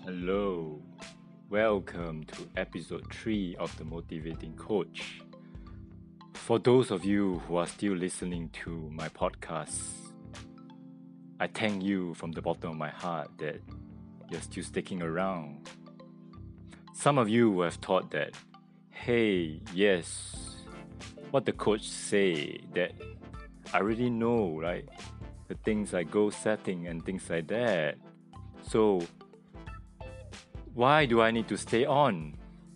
Hello, welcome to episode 3 of The Motivating Coach. For those of you who are still listening to my podcast, I thank you from the bottom of my heart that you're still sticking around. Some of you have thought that, hey, yes, what the coach say that I already know, right? The things like goal setting and things like that. So, why do I need to stay on?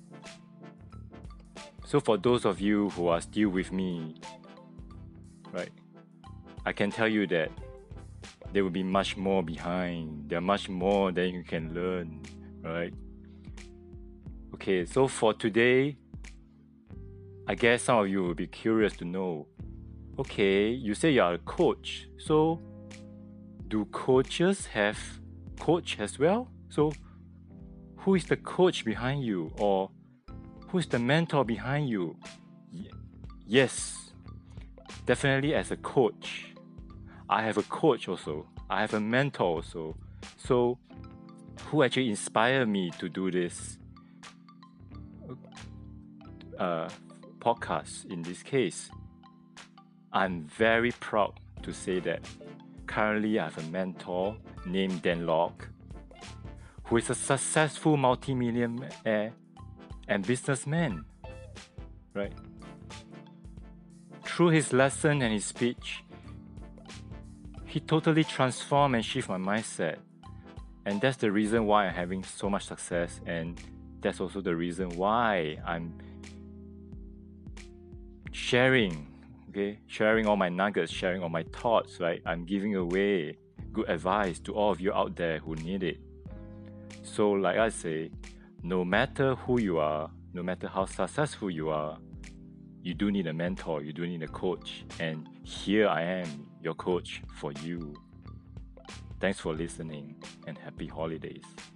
So for those of you who are still with me, right, I can tell you that there will be much more behind. There are much more that you can learn, right? Okay, so for today, I guess some of you will be curious to know, okay, you say you are a coach, so do coaches have coach as well? So who is the coach behind you, or who is the mentor behind you? Yes, definitely as a coach. I have a coach also. I have a mentor also. So who actually inspired me to do this podcast in this case? I'm very proud to say that currently I have a mentor named Dan Lok, who is a successful multi-millionaire and businessman, right? Through his lesson and his speech, he totally transformed and shifted my mindset. And that's the reason why I'm having so much success, and that's also the reason why I'm sharing all my nuggets, sharing all my thoughts, right? I'm giving away good advice to all of you out there who need it. So like I say, no matter who you are, no matter how successful you are, you do need a mentor, you do need a coach. And here I am, your coach for you. Thanks for listening and happy holidays.